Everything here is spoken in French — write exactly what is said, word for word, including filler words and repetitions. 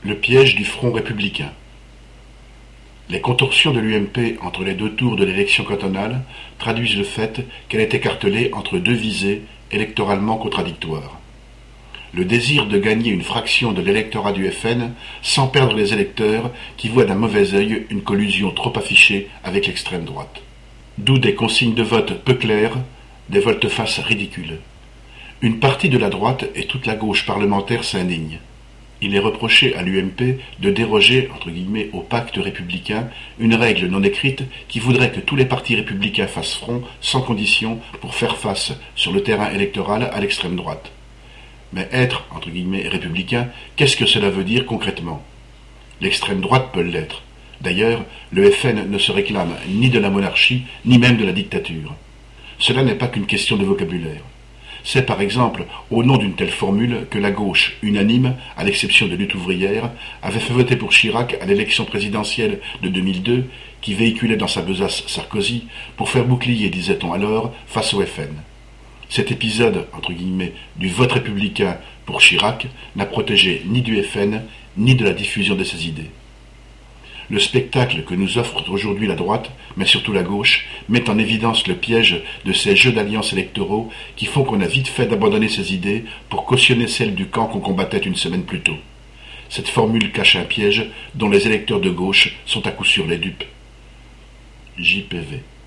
Le piège du Front républicain. Les contorsions de l'U M P entre les deux tours de l'élection cantonale traduisent le fait qu'elle est écartelée entre deux visées électoralement contradictoires. Le désir de gagner une fraction de l'électorat du F N sans perdre les électeurs qui voient d'un mauvais œil une collusion trop affichée avec l'extrême droite. D'où des consignes de vote peu claires, des volte-face ridicules. Une partie de la droite et toute la gauche parlementaire s'indignent. Il est reproché à l'U M P de déroger, entre guillemets, au pacte républicain, une règle non écrite qui voudrait que tous les partis républicains fassent front, sans condition, pour faire face, sur le terrain électoral, à l'extrême droite. Mais être, entre guillemets, républicain, qu'est-ce que cela veut dire concrètement? L'extrême droite peut l'être. D'ailleurs, le F N ne se réclame ni de la monarchie, ni même de la dictature. Cela n'est pas qu'une question de vocabulaire. C'est par exemple au nom d'une telle formule que la gauche, unanime, à l'exception de Lutte ouvrière, avait fait voter pour Chirac à l'élection présidentielle de deux mille deux, qui véhiculait dans sa besace Sarkozy, pour faire bouclier, disait-on alors, face au F N. Cet épisode, entre guillemets, du vote républicain pour Chirac n'a protégé ni du F N, ni de la diffusion de ses idées. Le spectacle que nous offre aujourd'hui la droite, mais surtout la gauche, met en évidence le piège de ces jeux d'alliances électoraux qui font qu'on a vite fait d'abandonner ses idées pour cautionner celles du camp qu'on combattait une semaine plus tôt. Cette formule cache un piège dont les électeurs de gauche sont à coup sûr les dupes. J P V